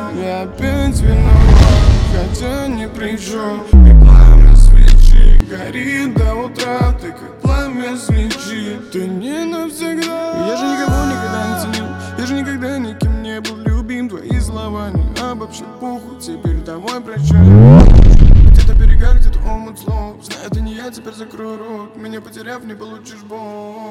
Я опять виноват, хотя ни при чем. И пламя свечи горит до утра. Ты как пламя свечи, ты не навсегда. Я же никого никогда не ценил, я же никогда никем не был любим. Твои слова не обобщи пуху, теперь домой прощай. Где-то берега, где-то омут слов. Знаю, ты не я, теперь закрой рот. Меня потеряв, не получишь боль.